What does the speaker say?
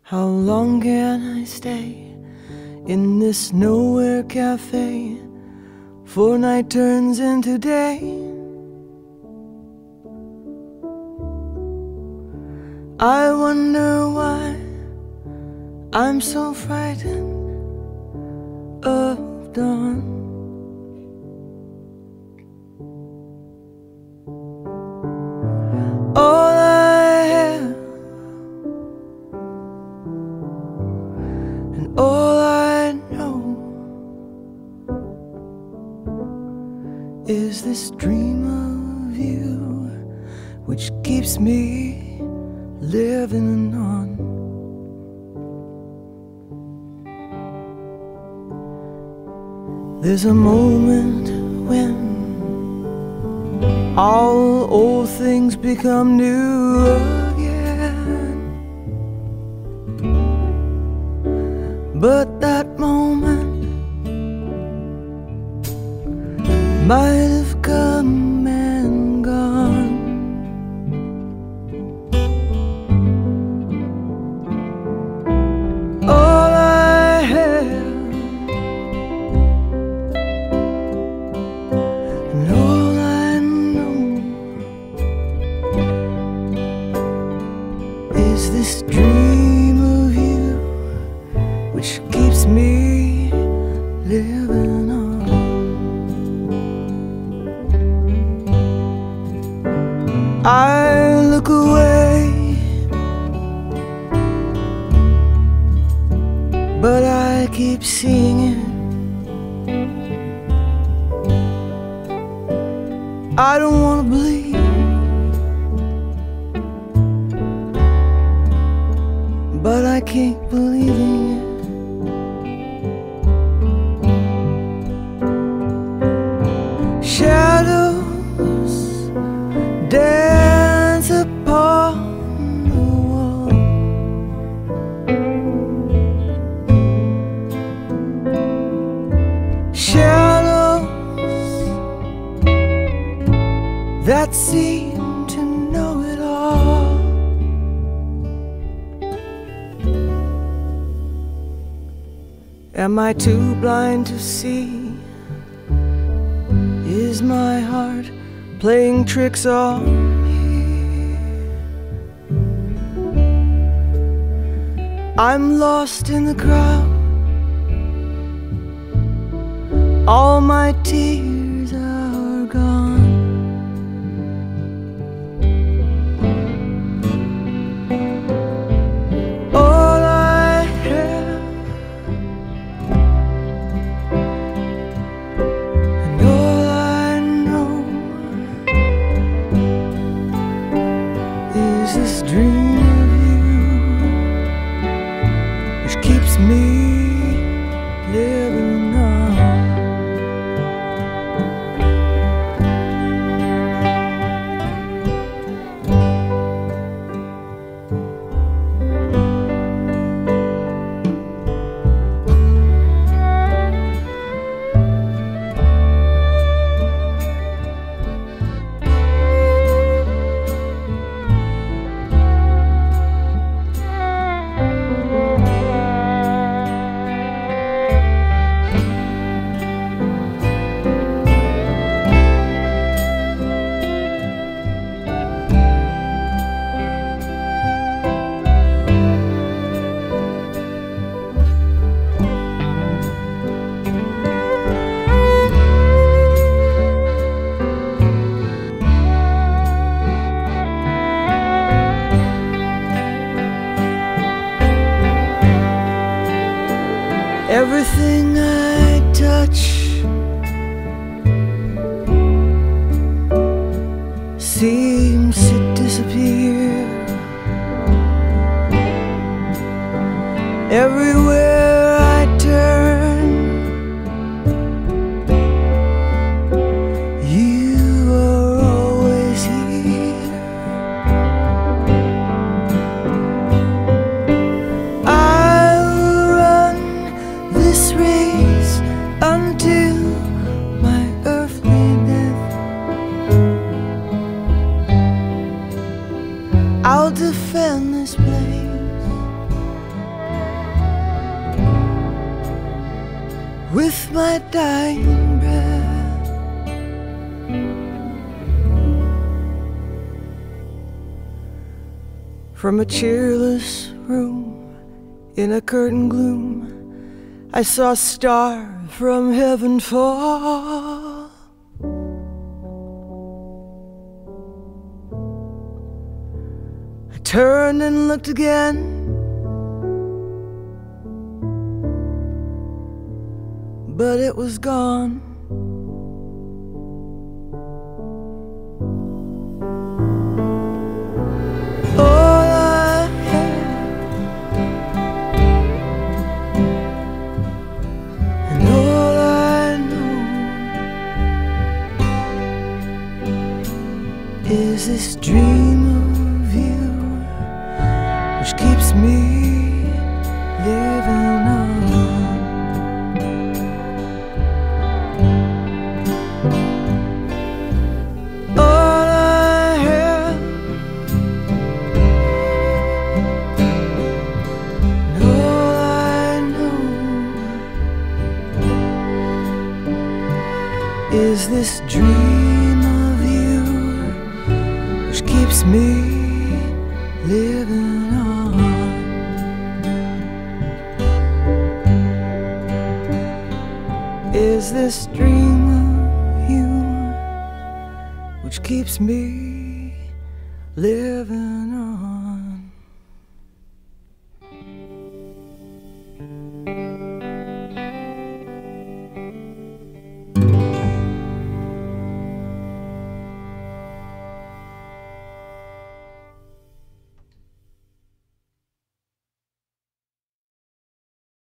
How long can I stay in this nowhere cafe before night turns into day? I wonder why I'm so frightened of dawn. All I have and all I know is this dream of you, which keeps me living on. There's a moment when all old things become new again, but that moment might have come and gone. All I have and all I know is this dream of you, which keeps me living on. I look away, but I keep seeing it. I don't want to believe, but I keep believing it. Shadows dance upon the wall. Shadows that seem to know it all. Am I too blind to see? Is my heart playing tricks on me? I'm lost in the crowd. All my tears are gone. All I have and all I know is this dream of you, which keeps me living on. Everything I touch seems to disappear. Everywhere I turn, you are always here. I'll run this race until my earthly death. I'll defend this place with my dying breath. From a cheerless room in a curtain gloom, I saw a star from heaven fall. I turned and looked again, but it was gone. All I had and all I know is this dream of you, which keeps me living on. Is this dream of you, which keeps me living on. Is this dream of you, which keeps me living on.